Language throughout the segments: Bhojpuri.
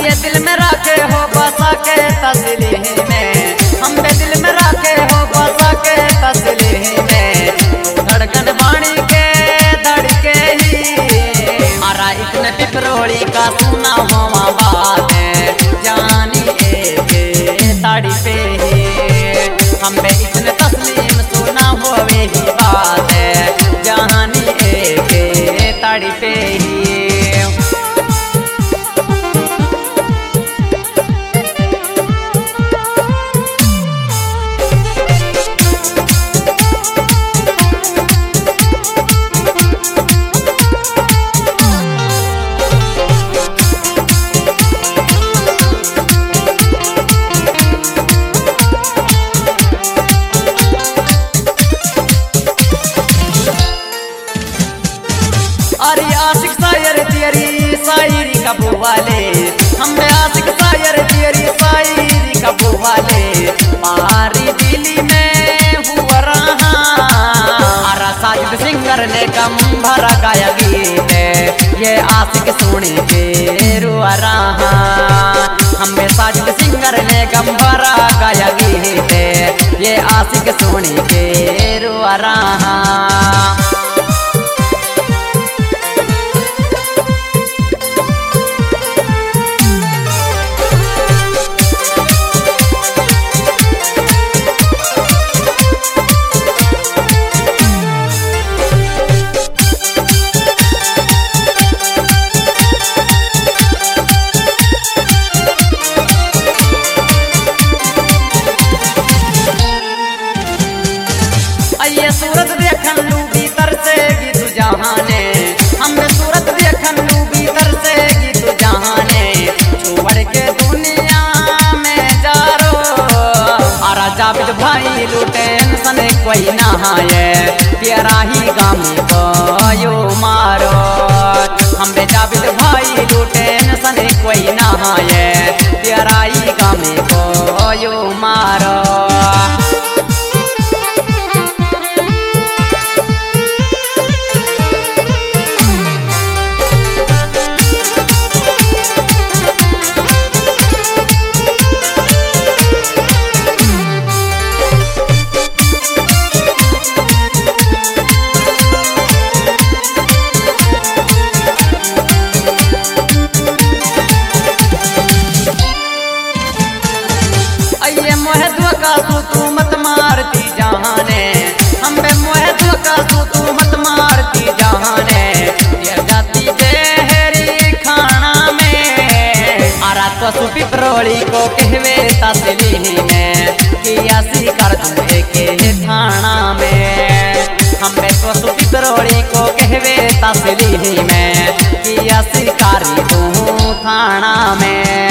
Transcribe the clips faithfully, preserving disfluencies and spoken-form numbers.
बे दिल में रखे हो बसा के तस्लीम में, हम बे दिल में रखे हो बसा के तस्लीम में। धड़कन बाणी के धड़के ही मारा इतने पिपरोड़ी का सुना हुआ बात है, जानी एक ताड़ी पे ही हम बे इतने तस्लीम सुना हुए ही बात है, जानी एक ताड़ी पे ही। अरे आशिक शायर तेरी शायरी का बुवाले, हम आशिक शायर तेरी शायरी का बुवाले। मारी दिली में हुआ रहा अरा साजिद सिंगर ने कम भरा गाया गीत, ये आशिक सुन के रुआ रहा। हमें साजिद सिंगर ने कम भरा गाया गीत, ये आशिक सुन के रुआ रहा। ये सूरत देखन लू भीतर से गी तू जहाने, हमने सूरत देखन लू भीतर से गी तू जहाने। छोड़ के दुनिया में जा रो आरा जाबिद भाई लुटेन सने कोई नहाए, तेरा ही गाम को यो मारो। हम बे जाबिद भाई लुटेन सने कोई नहाए, तेरा ही गाम को यो मारो। मोहे धोखा तू तू मत मारती जहाने, हम बे मोहे धोखा तू तू मत मारती जहाने। ये जाती जहरी खाना में आरा तो सुपी परोड़ी को कहवे तस्लीम में, किया शिकार दूल्हे के थाना में। हम बे तो सुपी परोड़ी को कहवे तस्लीम में, किया शिकारी तू थाना में।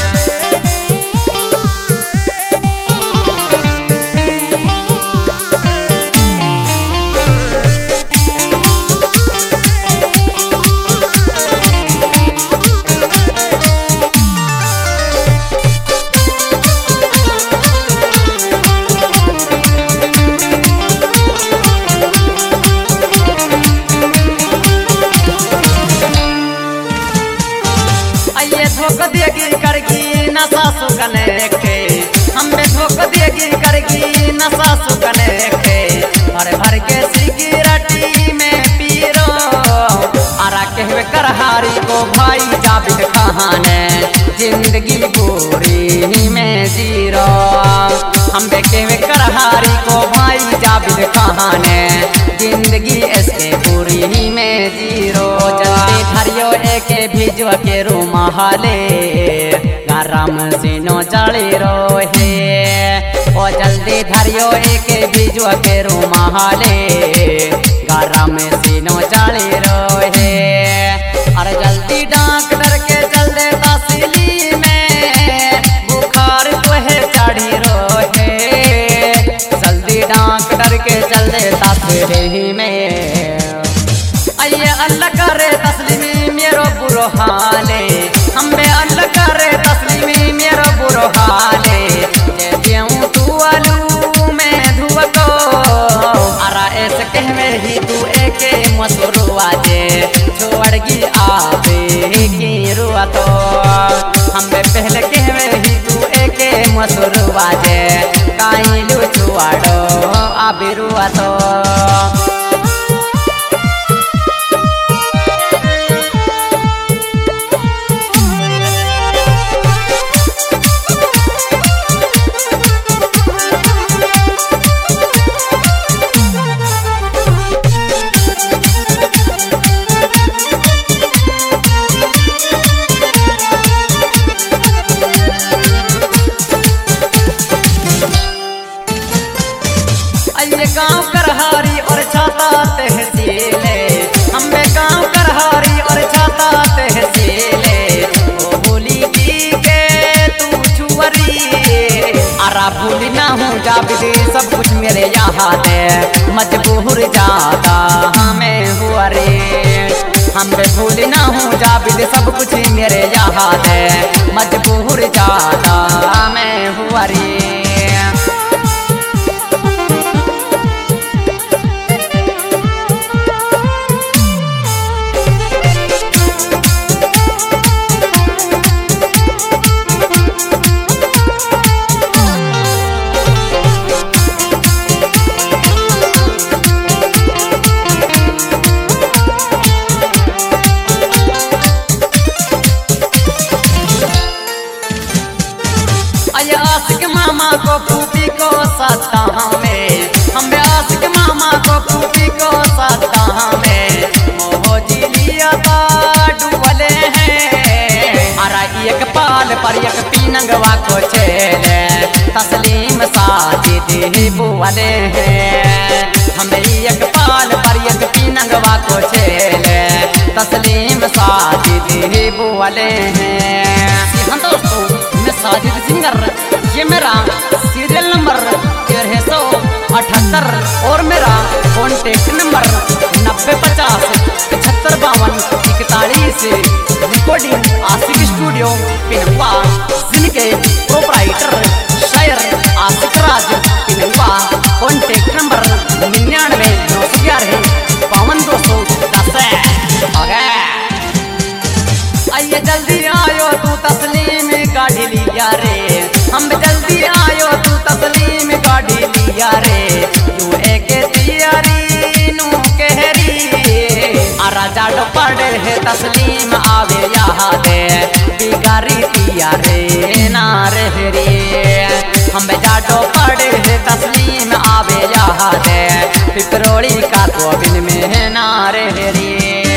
धोख देगी करगी नशा सुगने के, हम बे धोख देगी करगी नशा सुगने के। भर भर के सिगरेटी में पीरो आरा कहवे करहारी को भाई जाबिद खाने, जिंदगी बुरी में जीरो। हम बे कहवे करहारी को भाई जाबिद खाने, जिंदगी ऐसे बुरी में जीरो। जल्दी धरियो एके भिजो के रुमाले, गरम सीनो जली रोहे। ओ जल्दी धरियो एके भिजो के रुमाले, गरम सीनो जली रोहे। अरे जल्दी डॉक्टर के चल दे तस्ली में, बुखार तोहे चढ़ी रोहे। जल्दी डॉक्टर के चल दे तस्ली में, आइए अल्लाह करे तस्लीमी मेरो बुरो हाले। हम बे अल्लाह करे तस्लीमी मेरो बुरो हाले। देऊं तू आलू में धुआ को आरा ऐसे कहवे ही तू एके मसुरुआ जे छोड़ गी आवे की रुआ तो। हम बे बाजे काइलू छुआड़ो आबिरुआ तो गाँव करहारी और छाता तहसीले हमें गाँव करहारी और छाता तहसीले ओ भूली की के तू छुअरी अरा भूली ना हूँ जाबिदी सब कुछ मेरे यहाँ दे मजबूर जाता हमें हुआ रे हमें भूली ना हूँ जाबिदी सब कुछ मेरे यहाँ दे मजबूर जाता हमें हुआ रे आशिक मामा को फूफी को साता हमें हमें आशिक मामा को फूफी को साता हमें मोहजी लिया डूबले हैं अरा एक पाल पर एक पीनंगवा को चेले तस्लीम साजी दी बुआले हैं हमें एक पाल पर एक पीनंगवा को चेले तस्लीम साजी दी बुआले हैं हम दोस्तों मैं साजिद सिंगर ये मेरा सीरियल नंबर तेरह सौ अठहत्तर और मेरा कॉन्टेक्ट नंबर नब्बे पचास पचहत्तर बावन इकतालीस रिकॉर्डिंग आशिक स्टूडियो पिनवा जिनके प्रोपराइटर शायर आशिक राज पिनवा कॉन्टेक्ट नंबर निन्यानवे नौ सौ ग्यारह बावन दो सौ दस आइए जल्दी आयो तू तस्लीम गाड़ी लिया रे हम जल्दी आयो तू तस्लीम गाड़ी लिया रे तू एक तियारी नू कहरी अरा जाडो पड़े है तस्लीम आवे यहाँ दे बिगारी तिया रे ना रे रे हम जाडो पड़े है तस्लीम आवे यहाँ दे पिपरोड़ी का तो बिन में ना रे रे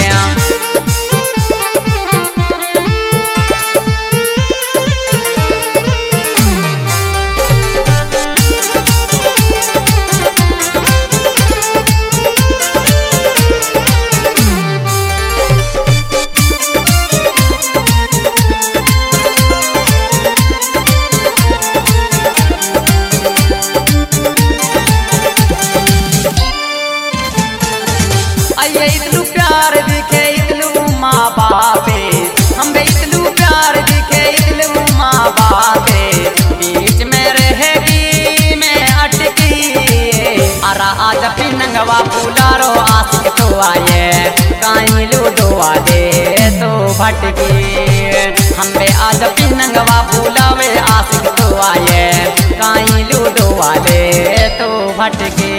इतलू प्यार दिखे इतलू माँ बापे हमें इतलू प्यार दिखे इतलू माँ बापे बीच में रहेगी मैं अटकी अरा आज पिनंगवा पुलारो आशिक तो आए काइलू डोआ दे तो भटकी हमें आज पिनंगवा पुलावे आशिक तो आए काइलू डोआ दे तो भटकी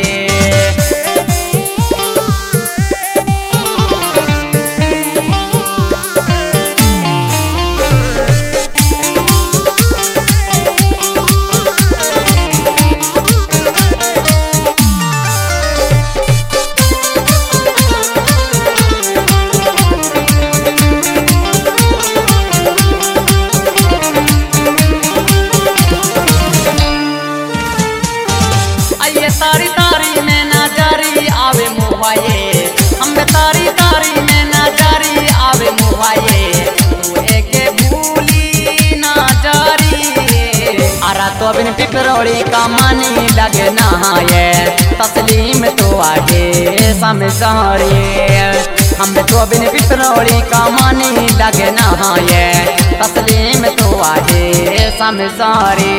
तारी तारी में ना जारी आवे मुहाये हमें तारी तारी में ना जारी आवे मुहाये तू एक भूली ना जारी अरा तो बिन पिपरोड़ी का मानी लगे नहाये तस्लीम तो आगे समझारी हमें तो बिन पिपरोड़ी का मानी लगे नहाये तस्लीम तो आगे समझारी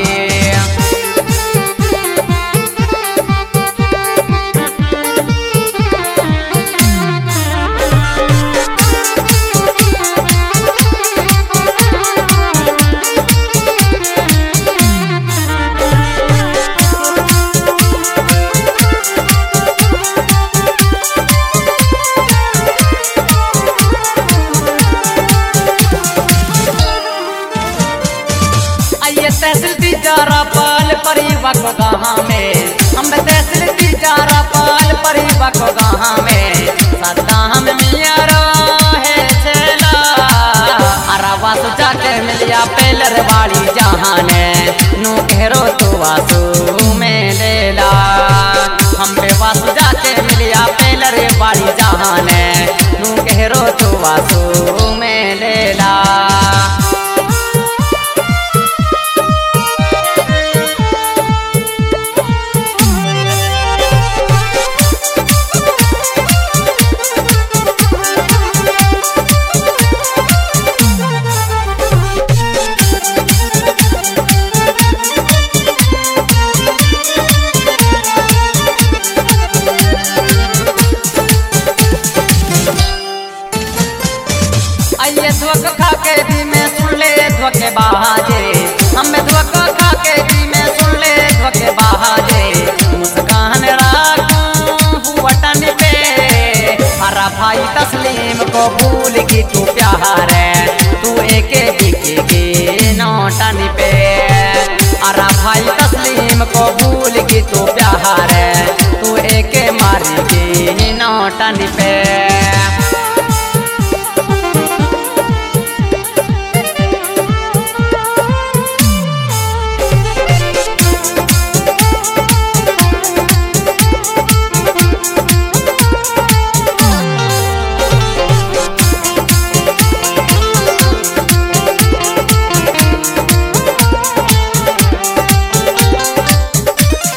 चारा पाल परिवा को गहा में हम तहसील चारा पाल परिवा को गहा में सदा हम मिया रहे चला अरवा तो जाके मिलिया पेलर वाली जहाने नू घेरो तो वासु में लेला हम पे वासु जाके मिलिया पेलर वाली जहाने नू घेरो तो वासु में लेला आइए धोख खा के दी में सुन ले धोखे बहाजे हमें धोख खा के दी में सुन ले धोखे बहाजे मुस्कान राखूं वतन पे हरा भाई तस्लीम को भूल की तू प्यार है तू एके बिकेगी नौटन पे हरा भाई तस्लीम को भूल की तू प्यार है तू एके मारेगी नौटन पे